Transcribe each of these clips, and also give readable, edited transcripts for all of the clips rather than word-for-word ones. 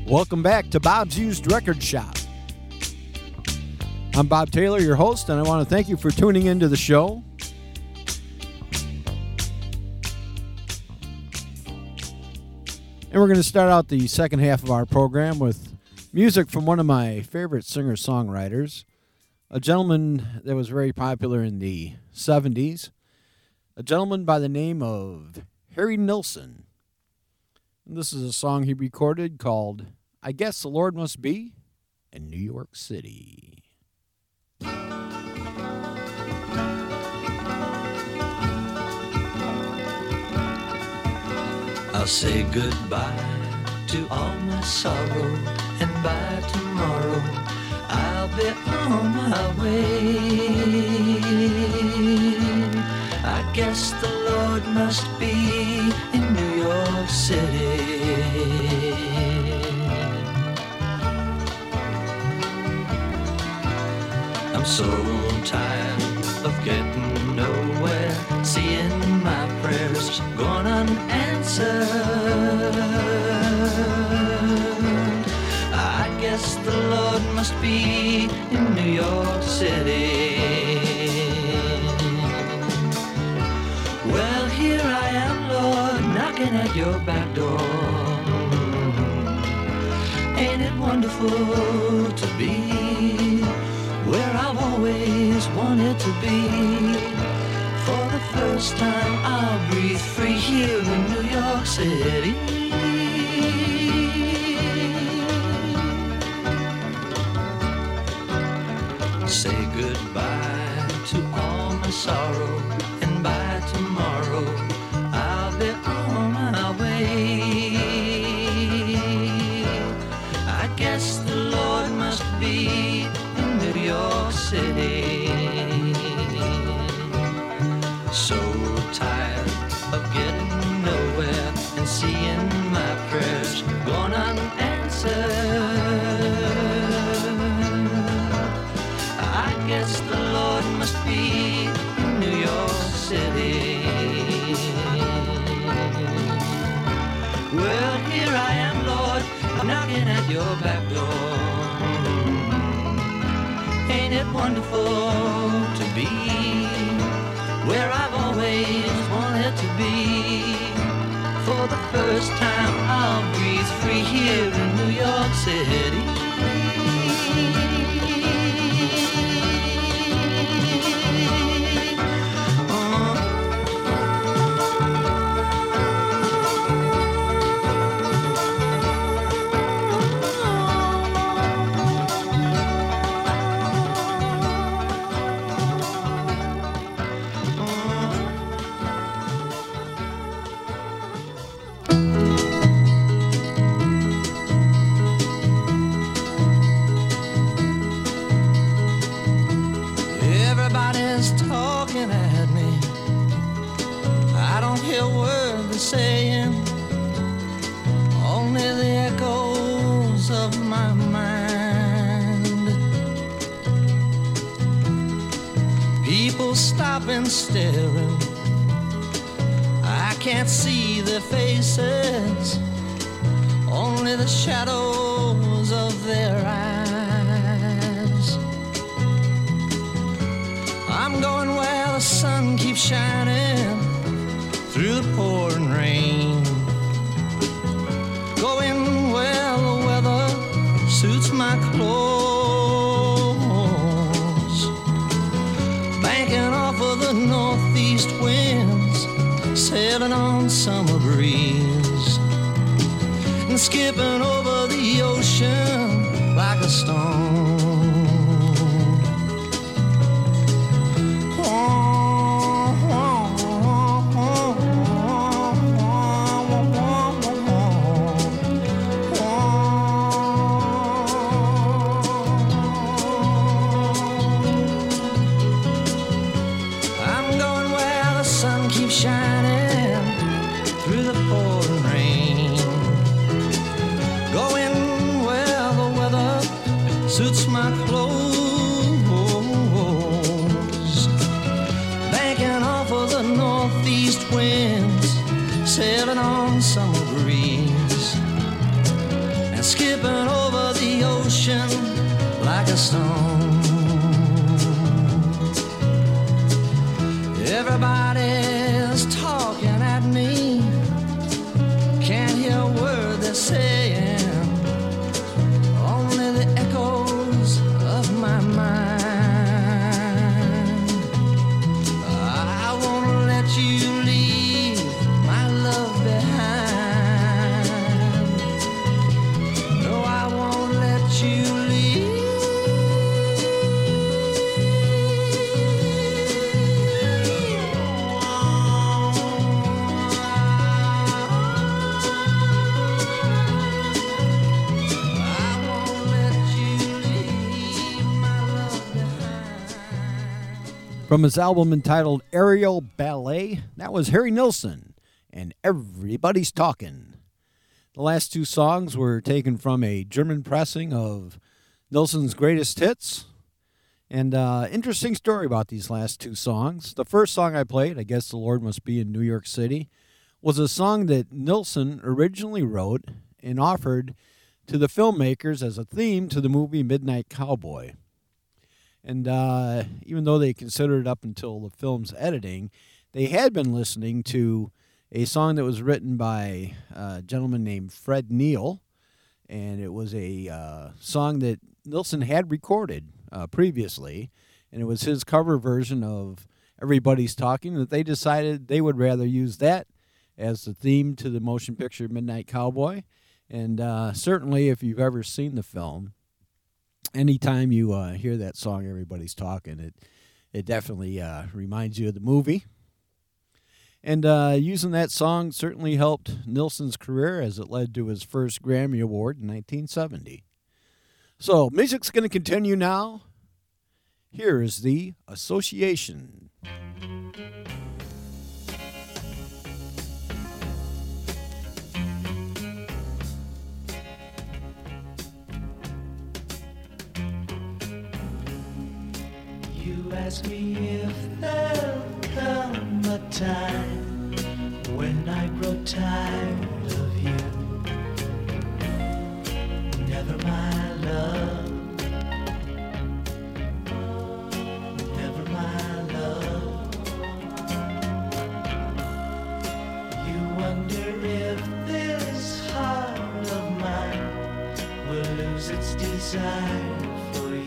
Welcome back to Bob's Used Record Shop. I'm Bob Taylor, your host, and I want to thank you for tuning into the show. And we're going to start out the second half of our program with music from one of my favorite singer-songwriters, a gentleman that was very popular in the 70s, a gentleman by the name of Harry Nilsson. And this is a song he recorded called I Guess the Lord Must Be in New York City. I'll say goodbye to all my sorrow, and by tomorrow I'll be on my way. I guess the Lord must be in New York City. I'm so tired of getting nowhere, seeing my prayers gone unanswered. I guess the Lord must be in New York City. Well, here I am, Lord, knocking at your back door. Ain't it wonderful to be where I've always wanted to be? For the first time I'll breathe free here in New York City. Say goodbye to all my sorrow, and by tomorrow I'll be on my way. I guess the Lord must be in New York City. So tired of getting nowhere and seeing my prayers gone unanswered. I guess the Lord must be in New York City. Well, here I am, Lord, knocking at your back door. Ain't it wonderful to be where I've always wanted to be? For the first time I'll breathe free here in New York City. Everybody's talking at me. I don't hear a word they're saying, only the echoes of my mind. People stop and staring. I can't see their faces, only the shadows of their eyes. I'm going where the sun keeps shining through the pouring rain, going where the weather suits my clothes, banking off of the northeast winds, sailing on summer breeze, and skipping over the ocean like a stone. Suits my clothes, banking off of the northeast winds, sailing on summer breeze, and skipping a stone. Everybody's talking at me, can't hear a word they're saying, only the echoes of my mind. I won't let you leave my love behind. No, I won't let you leave. From his album entitled Aerial Ballet, that was Harry Nilsson and Everybody's Talking. The last two songs were taken from a German pressing of Nilsson's greatest hits. And interesting story about these last two songs. The first song I played, I Guess the Lord Must Be in New York City, was a song that Nilsson originally wrote and offered to the filmmakers as a theme to the movie Midnight Cowboy. And even though they considered it up until the film's editing, they had been listening to a song that was written by a gentleman named Fred Neil. And it was a song that Nilsson had recorded previously. And it was his cover version of Everybody's Talking, that they decided they would rather use that as the theme to the motion picture Midnight Cowboy. And certainly if you've ever seen the film, anytime you hear that song, Everybody's Talking, it definitely reminds you of the movie. And using that song certainly helped Nilsson's career as it led to his first Grammy Award in 1970. So, music's going to continue now. Here is The Association. Ask me if there'll come a time when I grow tired of you. Never my love, never my love. You wonder if this heart of mine will lose its desire for you.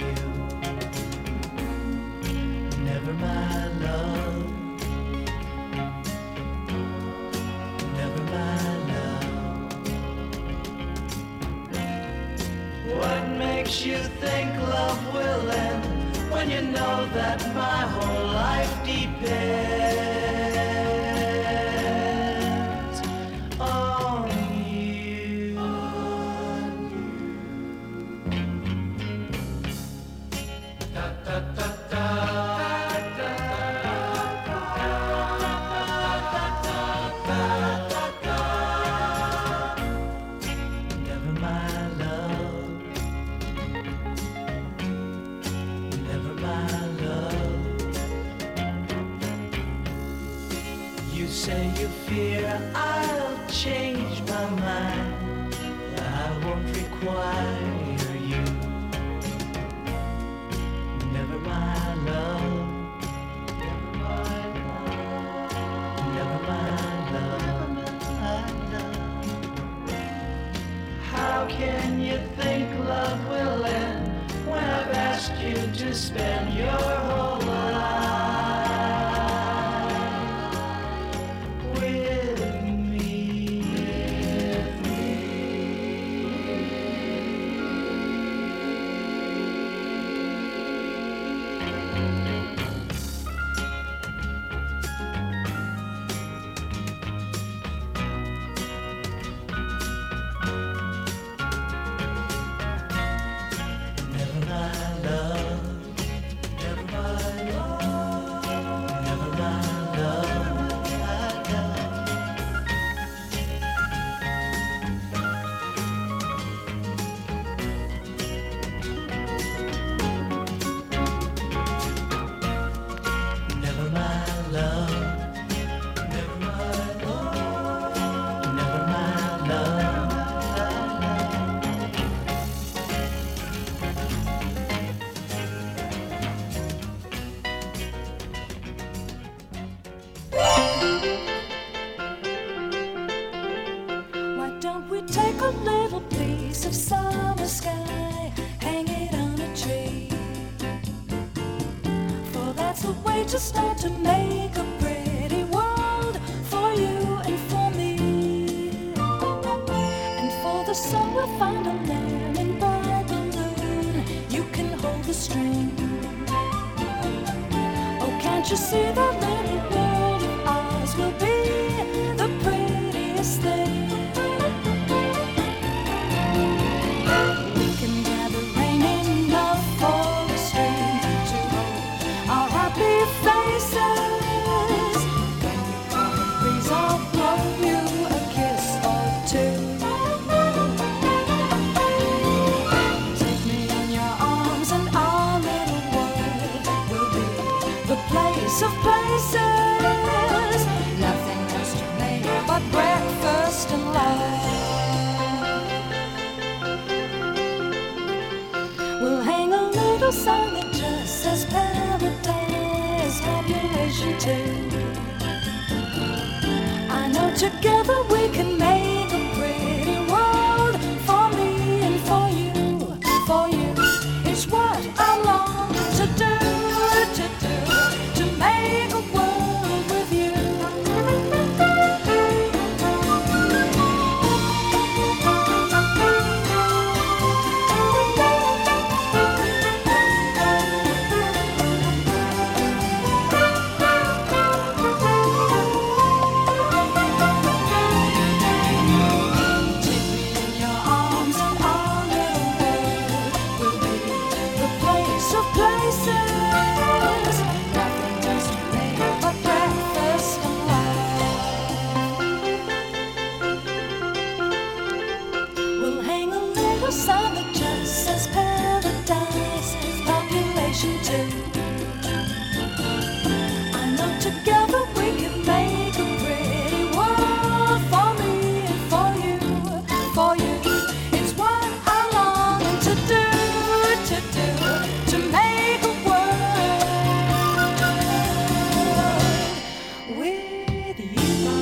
Never my love, never my love. What makes you think love will end when you know that my whole life depends on you? Da, da, da, da. Say you fear I'll change my mind, I won't require you. Never my love, never my love, never my love. How can you think love will end when I've asked you to spend your whole life to start to make a pretty world for you and for me. And for the song we'll find a lamb in bright balloon. You can hold the string. Oh, can't you see that little world of ours will be the prettiest thing? We can gather rain enough for a stream to hold our happy faces. When you come a breeze, I'll blow you a kiss or two. Take me in your arms and our little world will be the place of places. Nothing else to make but breakfast and love. We'll hang a little sign that just says paradise, population 2. I know together we can make a pretty world for me and for you, for you. It's what I long to do, to make a world with you. Take me in your arms and our little world will be the place of places. Nothing else to make but breakfast and love. We'll hang a little sign that just says paradise, population 2. I know together we can make a pretty world for me and for you, for you. It's what I long to do, to make a world with you.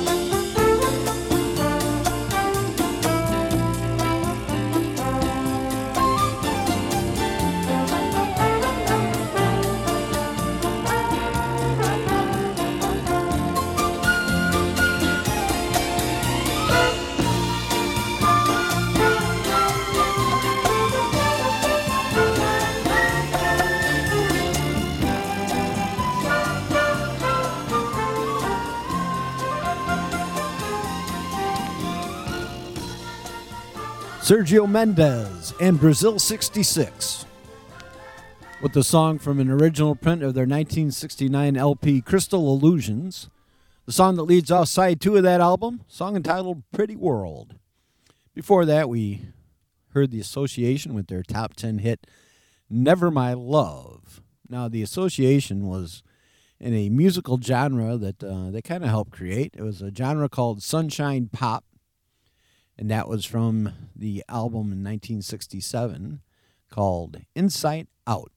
Sergio Mendes and Brazil 66 with the song from an original print of their 1969 LP Crystal Illusions. The song that leads off side 2 of that album, song entitled Pretty World. Before that, we heard The Association with their top 10 hit, Never My Love. Now, The Association was in a musical genre that they kind of helped create. It was a genre called Sunshine Pop, and that was from the album in 1967 called Inside Out.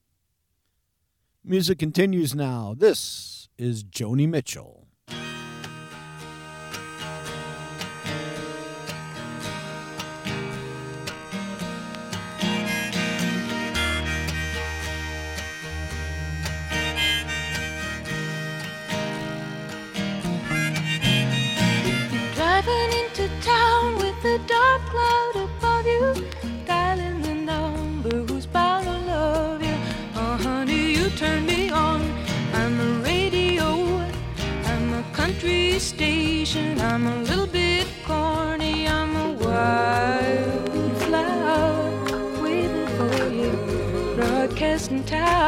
Music continues now. This is Joni Mitchell. Driving into town with a dark cloud above you, dialing the number who's bound to love you. Oh, honey, you turn me on. I'm a radio, I'm a country station, I'm a little bit corny, I'm a wildflower waiting for you, broadcasting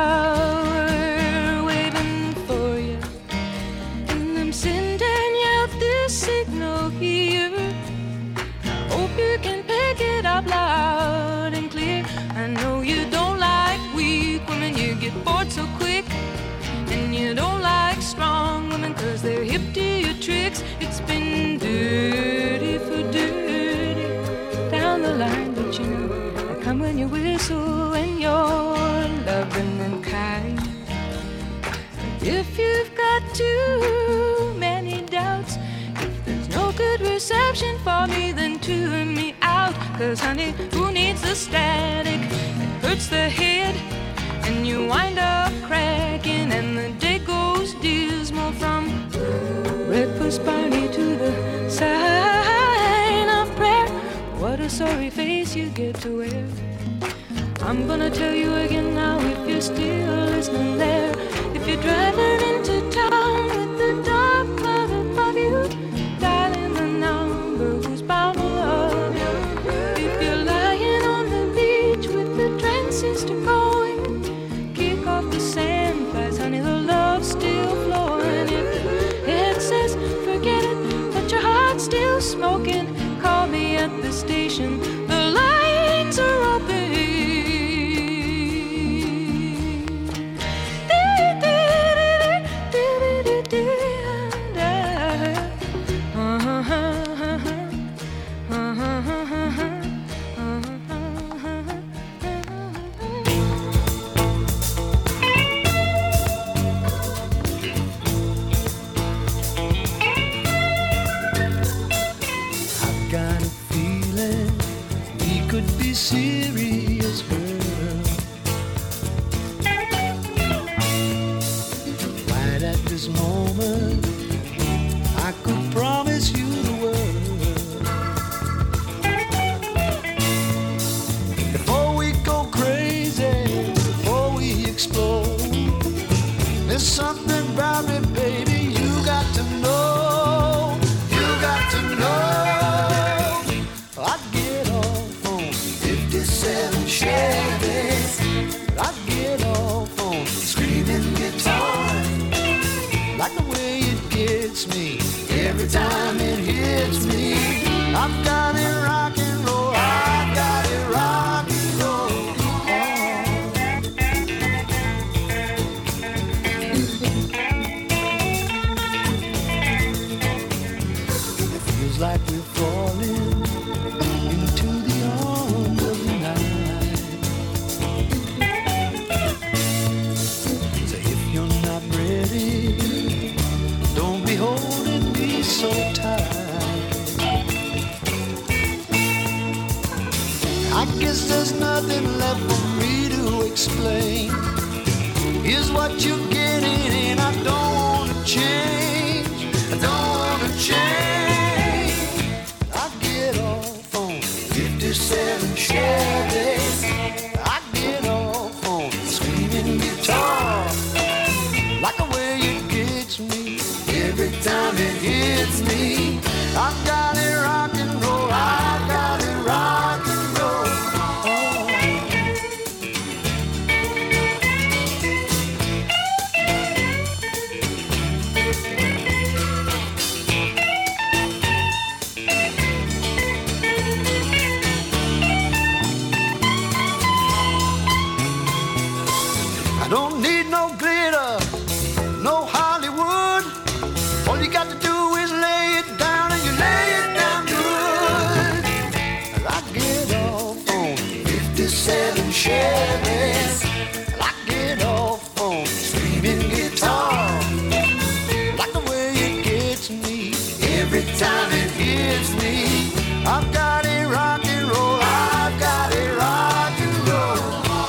tower waiting for you, and I'm sending out this signal here. Hope you can pick it up loud and clear. I know you don't like weak women, you get bored so quick. And you don't like strong women, cause they're hip to your tricks. It's been dirty for dirty down the line, but you know I come when you whistle and you're loving and kind. If you've got too many doubts, if there's no good reception for me, then tune me out. Cause honey, who needs the static? It hurts the head and you wind up cracking, and the day goes It pushed Barney to the sign of prayer. What a sorry face you get to wear. I'm gonna tell you again now if you're still listening there. If you're driving into town with the dark cloud above you, dialing the number who's bound to love you. If you're lying on the beach with the transistor going, kick off the sand flies, honey, the love's still flowing. If it says forget it, but your heart's still smoking, call me at the station, the lines are open. Serious girl, right at this moment I could promise you the world. Before we go crazy, before we explode, there's something about me, baby, you got to know. You got to know. I'd get off on 57 Chevys, I'd get off on screaming guitar. Like the way it gets me every time it hits me. I've got it rock and roll, I've got it rock and roll. It feels like we're falling into the arms of the night. So if you're not ready, don't be holding me so tight. I guess there's nothing left for me to explain. Here's what you're getting, and I don't wanna change. I don't wanna change. I get off on 57 Chevys, I get off on screaming guitar. Like the way it gets me every time it hits me. I've got it rock and roll, I've got it rock and roll. I don't need no glitter, no Hollywood. All you got to do is lay it down, and you lay it down good. I get off on 57 Chevys, I get off on screaming guitar. Like the way it gets me every time it hits me. I've got it rock and roll, I've got it rock and roll.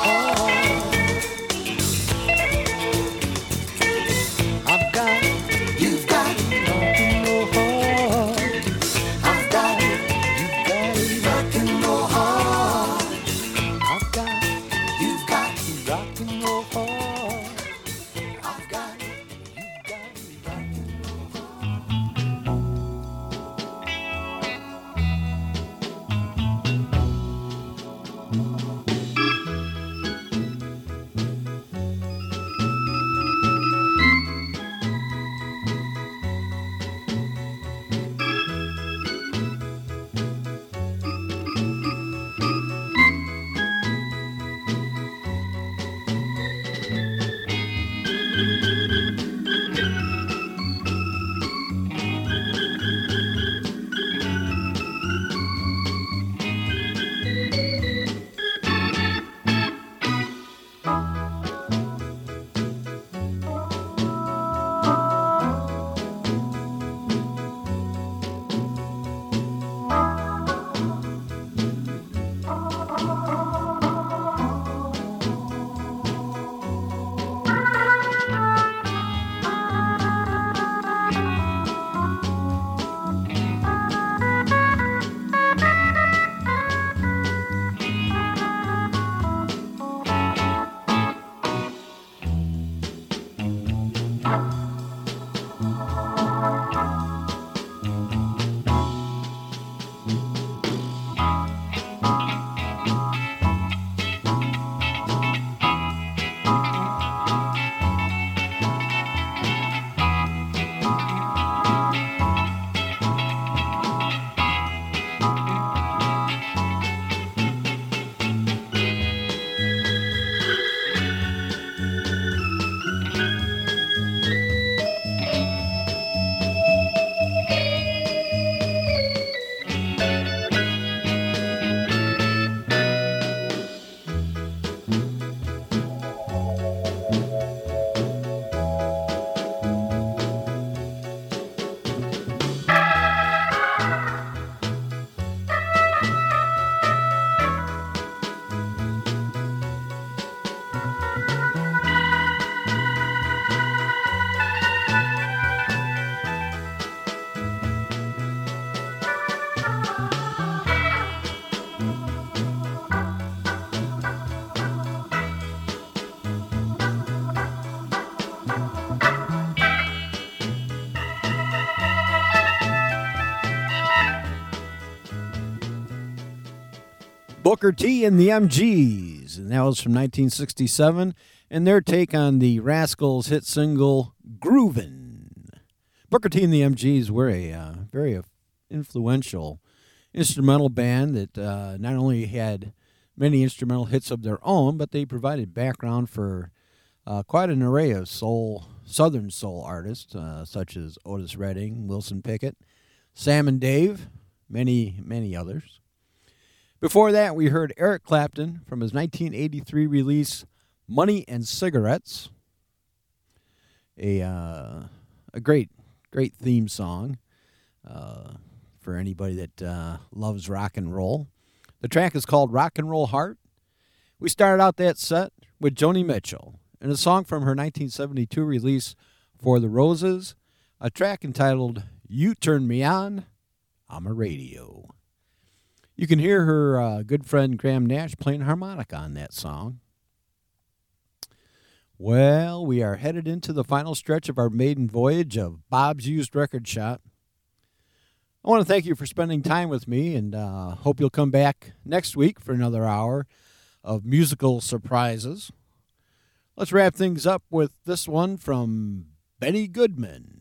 I've got it, you've got it, rock and roll hard. I've got it, you've got it, rock and roll hard. I've got it, you've got it, rock and roll hard. I've got it, you've got it, rock and roll hard. Booker T and the MGs, and that was from 1967, and their take on the Rascals hit single Groovin'. Booker T and the MGs were a very influential instrumental band that not only had many instrumental hits of their own, but they provided background for quite an array of Southern soul artists, such as Otis Redding, Wilson Pickett, Sam and Dave, many others. Before that, we heard Eric Clapton from his 1983 release, Money and Cigarettes, a great theme song for anybody that loves rock and roll. The track is called Rock and Roll Heart. We started out that set with Joni Mitchell and a song from her 1972 release, For the Roses, a track entitled You Turn Me On, I'm a Radio. You can hear her good friend Graham Nash playing harmonica on that song. Well, we are headed into the final stretch of our maiden voyage of Bob's Used Record Shop. I want to thank you for spending time with me, and hope you'll come back next week for another hour of musical surprises. Let's wrap things up with this one from Benny Goodman.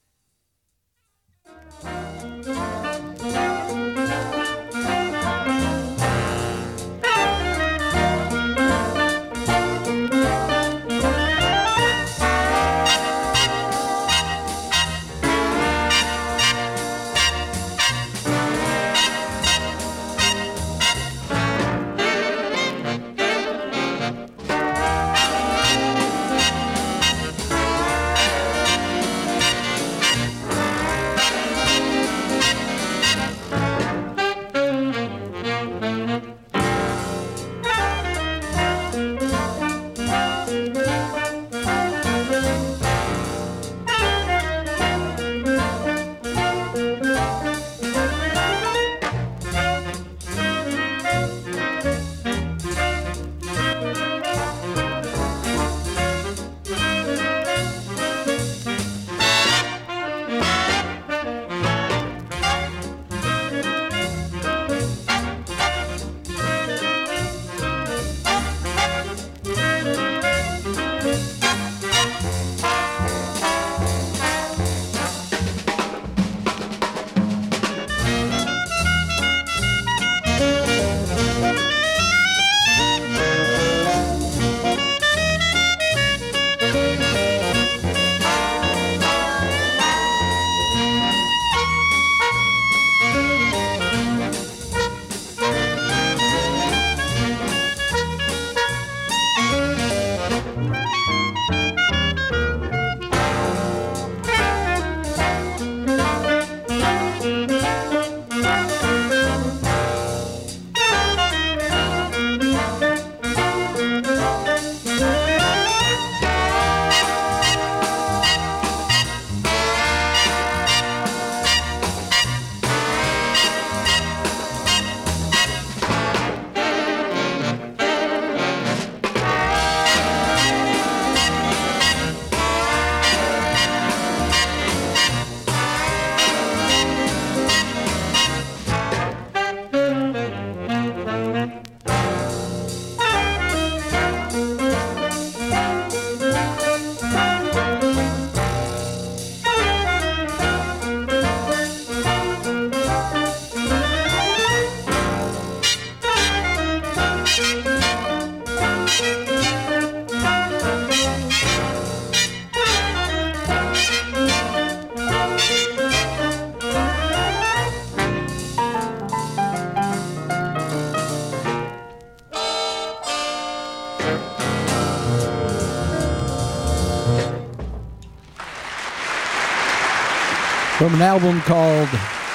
From an album called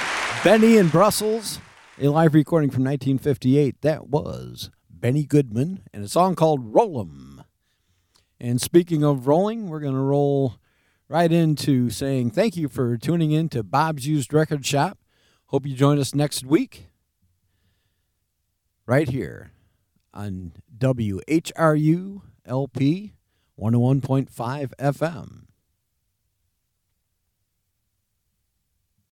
Benny in Brussels, a live recording from 1958, that was Benny Goodman, and a song called Roll 'em. And speaking of rolling, we're going to roll right into saying thank you for tuning in to Bob's Used Record Shop. Hope you join us next week, right here on WHRU LP 101.5 FM.